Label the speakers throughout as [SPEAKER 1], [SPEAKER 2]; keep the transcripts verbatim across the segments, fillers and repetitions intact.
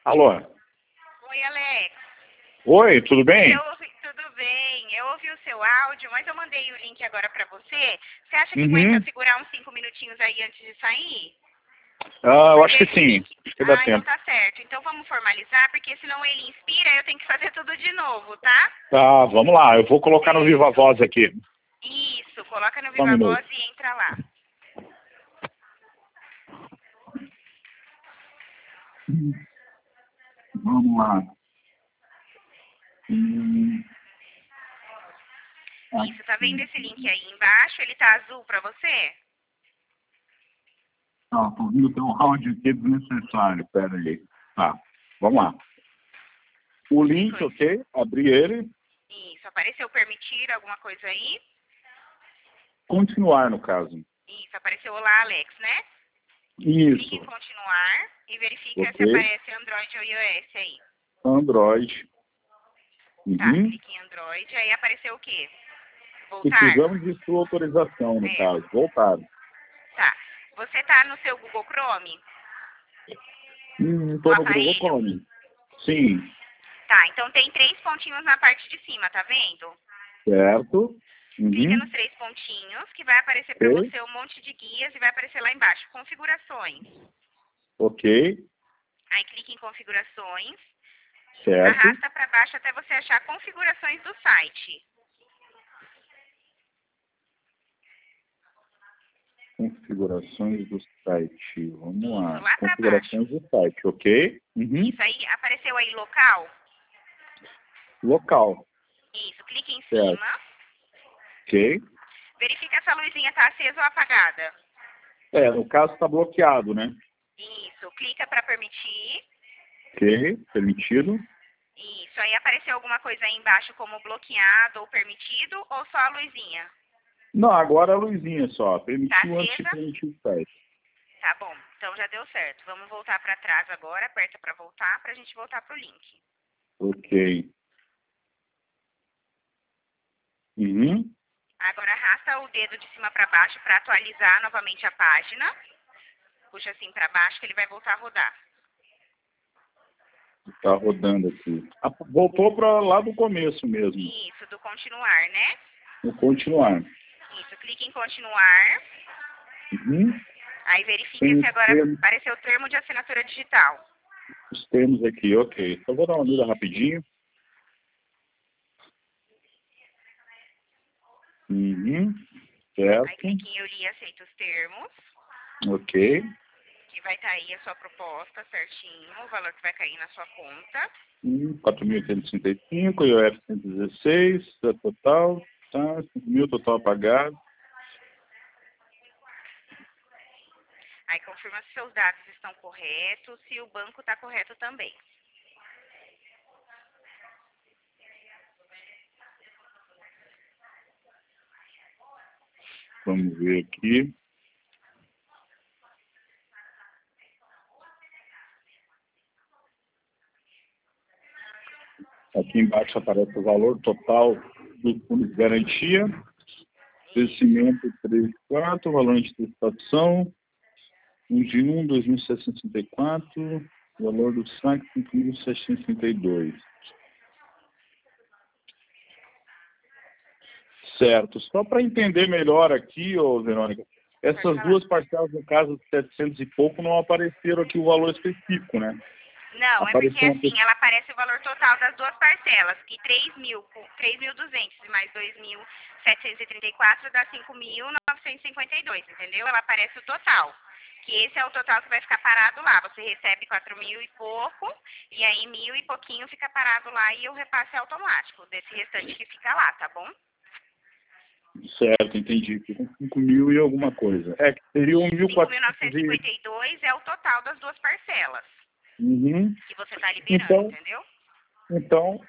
[SPEAKER 1] Alô?
[SPEAKER 2] Oi, Alex.
[SPEAKER 1] Oi, tudo bem?
[SPEAKER 2] Eu ouvi, tudo bem. Eu ouvi o seu áudio, mas eu mandei o link agora pra você. Você acha que
[SPEAKER 1] Uhum.
[SPEAKER 2] aguenta segurar uns cinco minutinhos aí antes de sair?
[SPEAKER 1] Ah, eu acho que
[SPEAKER 2] Esse
[SPEAKER 1] sim.
[SPEAKER 2] link-
[SPEAKER 1] Acho que dá
[SPEAKER 2] Ah, então
[SPEAKER 1] tempo.
[SPEAKER 2] tá certo. Então vamos formalizar, porque senão ele inspira eu tenho que fazer tudo de novo, tá?
[SPEAKER 1] Tá, vamos lá. Eu vou colocar no Viva Voz aqui.
[SPEAKER 2] Isso, coloca no
[SPEAKER 1] Só um
[SPEAKER 2] Viva
[SPEAKER 1] minuto.
[SPEAKER 2] Voz e entra lá.
[SPEAKER 1] Vamos lá. Hum,
[SPEAKER 2] Isso, tá vendo esse link aí embaixo? Ele tá azul pra você?
[SPEAKER 1] Tá, tô ouvindo teu áudio aqui desnecessário. Pera aí. Tá, vamos lá. O link, ok? Abri ele.
[SPEAKER 2] Isso, apareceu permitir alguma coisa aí?
[SPEAKER 1] Continuar, no caso.
[SPEAKER 2] Isso, apareceu olá, Alex, né?
[SPEAKER 1] Isso.
[SPEAKER 2] Clique em continuar e verifica se
[SPEAKER 1] Ok.
[SPEAKER 2] aparece Android ou iOS aí.
[SPEAKER 1] Android.
[SPEAKER 2] Tá,
[SPEAKER 1] Uhum.
[SPEAKER 2] clique em Android, aí apareceu o quê? Voltar?
[SPEAKER 1] Precisamos de sua autorização, no
[SPEAKER 2] É,
[SPEAKER 1] caso. Voltar.
[SPEAKER 2] tá. Você tá no seu Google Chrome?
[SPEAKER 1] Hum,
[SPEAKER 2] No
[SPEAKER 1] tô no Google
[SPEAKER 2] aparelho?
[SPEAKER 1] Chrome. Sim.
[SPEAKER 2] Tá, então tem três pontinhos na parte de cima, tá vendo?
[SPEAKER 1] Certo.
[SPEAKER 2] Clica
[SPEAKER 1] Uhum.
[SPEAKER 2] nos três pontinhos, que vai aparecer pra
[SPEAKER 1] Ok.
[SPEAKER 2] você um monte de guias e vai aparecer lá embaixo, configurações.
[SPEAKER 1] Ok.
[SPEAKER 2] Aí clique em configurações,
[SPEAKER 1] Certo.
[SPEAKER 2] arrasta pra baixo até você achar configurações do site.
[SPEAKER 1] Configurações do site. Vamos
[SPEAKER 2] Isso,
[SPEAKER 1] lá.
[SPEAKER 2] lá pra baixo.
[SPEAKER 1] Configurações do site, ok? Uhum.
[SPEAKER 2] Isso aí, apareceu aí local?
[SPEAKER 1] Local.
[SPEAKER 2] Isso, clique em
[SPEAKER 1] Certo.
[SPEAKER 2] cima.
[SPEAKER 1] Ok.
[SPEAKER 2] Verifica se a luzinha tá acesa ou apagada.
[SPEAKER 1] É, no caso está bloqueado, né?
[SPEAKER 2] Isso, clica para permitir.
[SPEAKER 1] Ok. Permitido.
[SPEAKER 2] Isso, aí apareceu alguma coisa aí embaixo como bloqueado ou permitido ou só a luzinha?
[SPEAKER 1] Não, agora a luzinha só.
[SPEAKER 2] Tá
[SPEAKER 1] Permitiu antes de
[SPEAKER 2] acesa?
[SPEAKER 1] permitir o site.
[SPEAKER 2] Tá bom, então já deu certo. Vamos voltar para trás agora, aperta para voltar, pra gente voltar pro link.
[SPEAKER 1] Ok. Uhum.
[SPEAKER 2] Agora arrasta o dedo de cima para baixo para atualizar novamente a página. Puxa assim para baixo que ele vai voltar a rodar.
[SPEAKER 1] Está rodando aqui. Ah, voltou para lá do começo mesmo.
[SPEAKER 2] Isso, do continuar, né?
[SPEAKER 1] Vou continuar.
[SPEAKER 2] Isso, clique em continuar.
[SPEAKER 1] Uhum.
[SPEAKER 2] Aí verifica
[SPEAKER 1] Tem
[SPEAKER 2] se
[SPEAKER 1] os
[SPEAKER 2] agora
[SPEAKER 1] termos,
[SPEAKER 2] apareceu o termo de assinatura digital.
[SPEAKER 1] os termos aqui, ok. Só vou dar uma lida rapidinho. Uhum.
[SPEAKER 2] Aí
[SPEAKER 1] Certo.
[SPEAKER 2] clique em eu li e aceito os termos,
[SPEAKER 1] Ok.
[SPEAKER 2] que vai estar aí a sua proposta certinho, o valor que vai cair na sua conta.
[SPEAKER 1] Hum, quatro mil oitocentos e sessenta e cinco, I O F cento e dezesseis, é total, tá? cinco mil total apagado.
[SPEAKER 2] Aí confirma se seus dados estão corretos, se o banco está correto também.
[SPEAKER 1] Vamos ver aqui. Aqui embaixo aparece o valor total do fundo de garantia. Vencimento três quatro, valor de antecipação, um de um, dois mil seiscentos e sessenta e quatro, valor do saque cinco mil seiscentos e trinta e dois. Certo. Só para entender melhor aqui, ô Verônica,
[SPEAKER 2] Pode
[SPEAKER 1] essas
[SPEAKER 2] falar.
[SPEAKER 1] duas parcelas, no caso de setecentos e pouco, não apareceram aqui o valor específico, né?
[SPEAKER 2] Não, é porque
[SPEAKER 1] Apareceu uma
[SPEAKER 2] assim, ela aparece o valor total das duas parcelas, que três mil, três mil e duzentos e mais dois mil setecentos e trinta e quatro dá cinco mil novecentos e cinquenta e dois, entendeu? Ela aparece o total. Que esse é o total que vai ficar parado lá. Você recebe quatro mil e pouco, e aí mil e pouquinho fica parado lá e o repasse é automático desse restante que fica lá, tá bom?
[SPEAKER 1] Certo, entendi. Ficam cinco mil e alguma coisa. É, que seriam mil e
[SPEAKER 2] cinco mil
[SPEAKER 1] quatrocentos
[SPEAKER 2] novecentos e
[SPEAKER 1] e...
[SPEAKER 2] cinquenta e dois é o total das duas parcelas
[SPEAKER 1] Uhum.
[SPEAKER 2] que você está liberando,
[SPEAKER 1] Então,
[SPEAKER 2] entendeu?
[SPEAKER 1] então,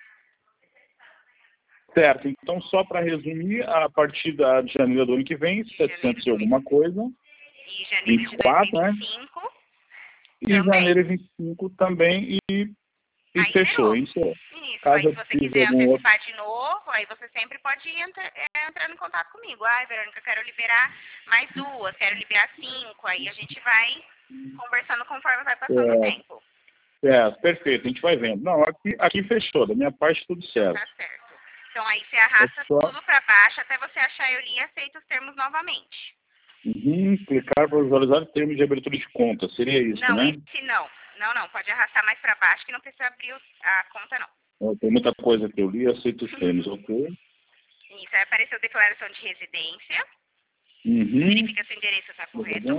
[SPEAKER 1] certo. Então, só para resumir, a partir da, de janeiro do ano que vem,
[SPEAKER 2] De janeiro
[SPEAKER 1] setecentos e
[SPEAKER 2] do mês
[SPEAKER 1] alguma coisa,
[SPEAKER 2] e janeiro de
[SPEAKER 1] vinte e quatro, né?
[SPEAKER 2] dois mil e vinte e cinco
[SPEAKER 1] E
[SPEAKER 2] também.
[SPEAKER 1] janeiro e vinte e cinco também, e, e
[SPEAKER 2] Aí
[SPEAKER 1] fechou.
[SPEAKER 2] zerou.
[SPEAKER 1] Isso.
[SPEAKER 2] Isso,
[SPEAKER 1] Caso
[SPEAKER 2] aí
[SPEAKER 1] eu
[SPEAKER 2] se você
[SPEAKER 1] precise de
[SPEAKER 2] quiser
[SPEAKER 1] algum outro.
[SPEAKER 2] antecipar de novo, aí você sempre pode entra, é, entrar em contato comigo. Ai, Verônica, eu quero liberar mais duas, quero liberar cinco. Aí a gente vai conversando conforme vai passando o
[SPEAKER 1] É,
[SPEAKER 2] tempo.
[SPEAKER 1] É, perfeito, a gente vai vendo. Não, aqui, aqui fechou, da minha parte tudo certo.
[SPEAKER 2] Tá certo. Então aí você arrasta
[SPEAKER 1] É só...
[SPEAKER 2] tudo para baixo até você achar eu li e aceita os termos novamente.
[SPEAKER 1] Uhum, clicar para visualizar termos de abertura de conta, seria isso,
[SPEAKER 2] não,
[SPEAKER 1] né?
[SPEAKER 2] Esse não. Não, não, pode arrastar mais para baixo que não precisa abrir a conta não.
[SPEAKER 1] Tem muita coisa que eu li, aceito os termos, ok?
[SPEAKER 2] Isso, aí apareceu declaração de residência.
[SPEAKER 1] Uhum.
[SPEAKER 2] Verifica se o endereço está correto.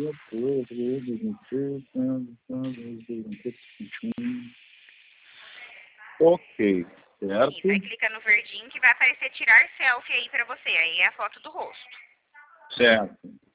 [SPEAKER 1] Ok, certo.
[SPEAKER 2] Isso, aí clica no verdinho que vai aparecer tirar selfie aí para você. Aí é a foto do rosto.
[SPEAKER 1] Certo.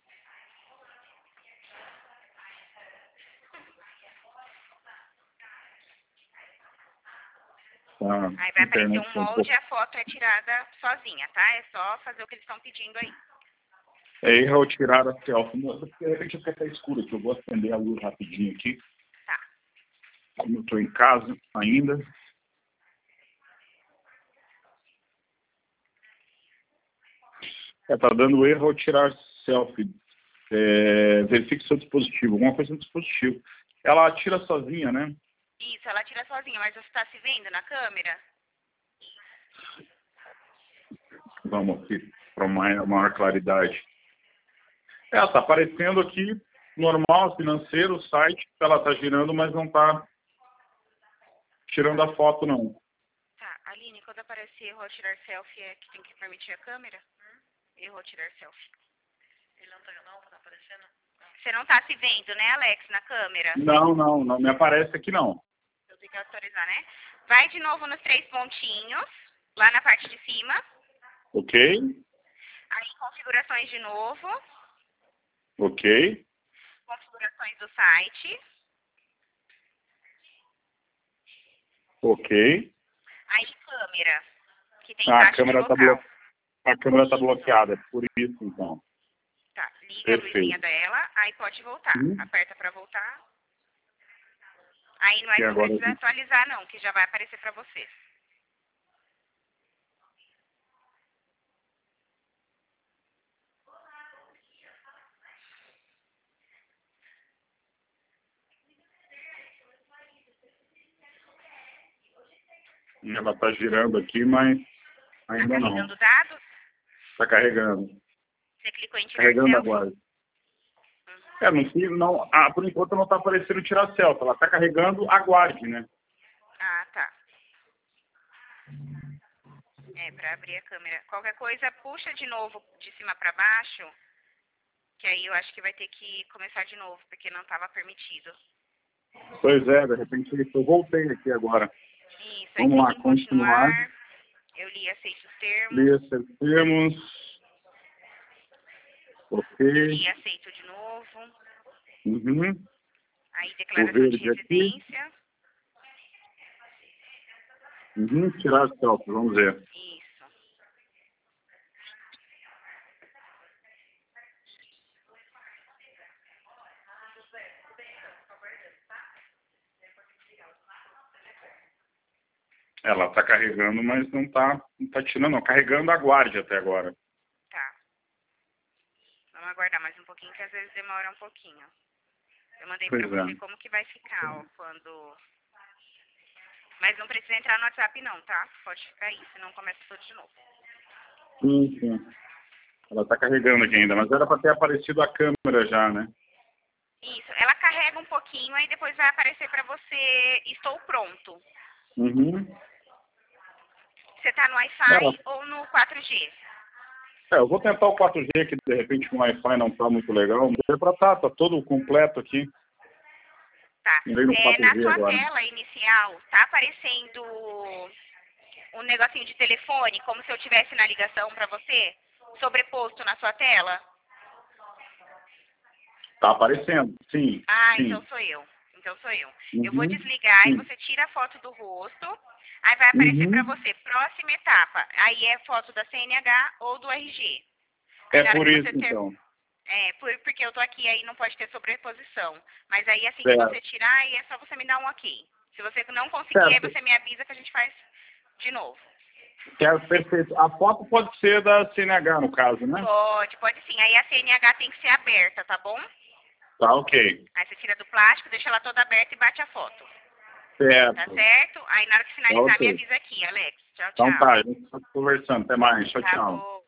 [SPEAKER 1] Tá.
[SPEAKER 2] Aí vai aparecer um
[SPEAKER 1] um
[SPEAKER 2] molde e a foto é tirada sozinha, tá? É só fazer o que eles estão pedindo aí.
[SPEAKER 1] É erro tirar a selfie. De repente fica até escuro aqui. Eu vou acender a luz rapidinho aqui.
[SPEAKER 2] Tá.
[SPEAKER 1] Como eu estou em casa ainda. É, tá dando erro ao tirar selfie. É, verifique seu dispositivo. Alguma coisa no dispositivo. Ela tira sozinha, né?
[SPEAKER 2] Isso, ela tira sozinha, mas você está se vendo na câmera?
[SPEAKER 1] Vamos aqui para maior, maior claridade. É, tá aparecendo aqui normal, financeiro, o site. Ela tá girando, mas não tá tirando a foto, não.
[SPEAKER 2] Tá, Aline, quando aparece erro ao tirar selfie, é que tem que permitir a câmera? Hum? Erro ao tirar selfie. Ele não tá, não, tá aparecendo? Você não tá se vendo, né, Alex, na câmera?
[SPEAKER 1] Não, não, não me aparece aqui, não.
[SPEAKER 2] Eu tenho que autorizar, né? Vai de novo nos três pontinhos, lá na parte de cima.
[SPEAKER 1] Ok?
[SPEAKER 2] Aí, configurações de novo.
[SPEAKER 1] Ok?
[SPEAKER 2] Configurações do site.
[SPEAKER 1] Ok.
[SPEAKER 2] Aí, câmera, que tem
[SPEAKER 1] Ah, a
[SPEAKER 2] taxa de
[SPEAKER 1] câmera tá,
[SPEAKER 2] local.
[SPEAKER 1] blo... a câmera tá bloqueada, por isso, então.
[SPEAKER 2] Tá, liga
[SPEAKER 1] Perfeito.
[SPEAKER 2] a luzinha dela, aí pode voltar.
[SPEAKER 1] Hum.
[SPEAKER 2] Aperta pra voltar. Aí não,
[SPEAKER 1] E
[SPEAKER 2] não
[SPEAKER 1] agora...
[SPEAKER 2] precisa atualizar não, que já vai aparecer pra você.
[SPEAKER 1] Ela tá girando aqui, mas ainda
[SPEAKER 2] Tá
[SPEAKER 1] não.
[SPEAKER 2] carregando dados?
[SPEAKER 1] Tá carregando.
[SPEAKER 2] Você clicou em tirar
[SPEAKER 1] Carregando
[SPEAKER 2] selfie?
[SPEAKER 1] agora. É, não, fiz, não, ah, por enquanto não tá aparecendo tirar selfie. Ela tá carregando, aguarde, né?
[SPEAKER 2] Ah, tá. É, pra abrir a câmera. Qualquer coisa, puxa de novo de cima pra baixo, que aí eu acho que vai ter que começar de novo, porque não estava permitido.
[SPEAKER 1] Pois é, de repente eu voltei aqui agora.
[SPEAKER 2] Isso, aí
[SPEAKER 1] Vamos lá,
[SPEAKER 2] clica em continuar.
[SPEAKER 1] continuar.
[SPEAKER 2] Eu li, aceito os termos.
[SPEAKER 1] Li, aceitemos. Ok.
[SPEAKER 2] Li, aceito de novo.
[SPEAKER 1] Uhum.
[SPEAKER 2] Aí,
[SPEAKER 1] O
[SPEAKER 2] declaração de
[SPEAKER 1] verde aqui.
[SPEAKER 2] residência.
[SPEAKER 1] Uhum. Tirar as selfie, vamos ver.
[SPEAKER 2] Isso.
[SPEAKER 1] Ela está carregando, mas não está não tá tirando, não. Carregando, aguarde até agora.
[SPEAKER 2] Tá. Vamos aguardar mais um pouquinho, que às vezes demora um pouquinho. Eu mandei
[SPEAKER 1] Pois
[SPEAKER 2] pra
[SPEAKER 1] é.
[SPEAKER 2] você como que vai ficar, ó, quando... Mas não precisa entrar no WhatsApp não, tá? Pode ficar aí, senão começa tudo de novo.
[SPEAKER 1] Sim, sim. Ela está carregando aqui ainda, mas era para ter aparecido a câmera já, né?
[SPEAKER 2] Isso, ela carrega um pouquinho, aí depois vai aparecer pra você, estou pronto.
[SPEAKER 1] Uhum.
[SPEAKER 2] Você tá no Wi-Fi ou no quatro G?
[SPEAKER 1] É, eu vou tentar o quatro G, que de repente o Wi-Fi não está muito legal. Mas é para tá, tá todo completo aqui.
[SPEAKER 2] Tá.
[SPEAKER 1] Irei no
[SPEAKER 2] É, na
[SPEAKER 1] quatro G
[SPEAKER 2] sua
[SPEAKER 1] agora.
[SPEAKER 2] tela inicial, tá aparecendo um negocinho de telefone, como se eu tivesse na ligação pra você, sobreposto na sua tela?
[SPEAKER 1] Tá aparecendo, sim.
[SPEAKER 2] Ah,
[SPEAKER 1] sim.
[SPEAKER 2] então sou eu. Então sou eu.
[SPEAKER 1] Uhum.
[SPEAKER 2] Eu vou desligar
[SPEAKER 1] sim.
[SPEAKER 2] e você tira a foto do rosto, aí vai aparecer
[SPEAKER 1] Uhum.
[SPEAKER 2] pra você, próxima etapa. Aí é foto da C N H ou do R G. Aí,
[SPEAKER 1] É
[SPEAKER 2] na hora
[SPEAKER 1] por
[SPEAKER 2] que
[SPEAKER 1] isso,
[SPEAKER 2] você ter...
[SPEAKER 1] então.
[SPEAKER 2] É, por, porque eu tô aqui, aí não pode ter sobreposição. Mas aí assim que
[SPEAKER 1] Certo.
[SPEAKER 2] você tirar, aí é só você me dar um ok. Se você não conseguir,
[SPEAKER 1] Certo.
[SPEAKER 2] aí você me avisa que a gente faz de novo.
[SPEAKER 1] Quero, perfeito. A foto pode ser da C N H, no caso, né?
[SPEAKER 2] Pode, pode sim. Aí a C N H tem que ser aberta, tá bom?
[SPEAKER 1] Tá, ok.
[SPEAKER 2] Aí você tira do plástico, deixa ela toda aberta e bate a foto.
[SPEAKER 1] Certo.
[SPEAKER 2] Tá certo? Aí na hora que finalizar,
[SPEAKER 1] Tá, ok.
[SPEAKER 2] me avisa aqui, Alex. Tchau, tchau.
[SPEAKER 1] Então tá, a gente tá conversando. Até mais. Tchau,
[SPEAKER 2] Tá
[SPEAKER 1] tchau.
[SPEAKER 2] bom.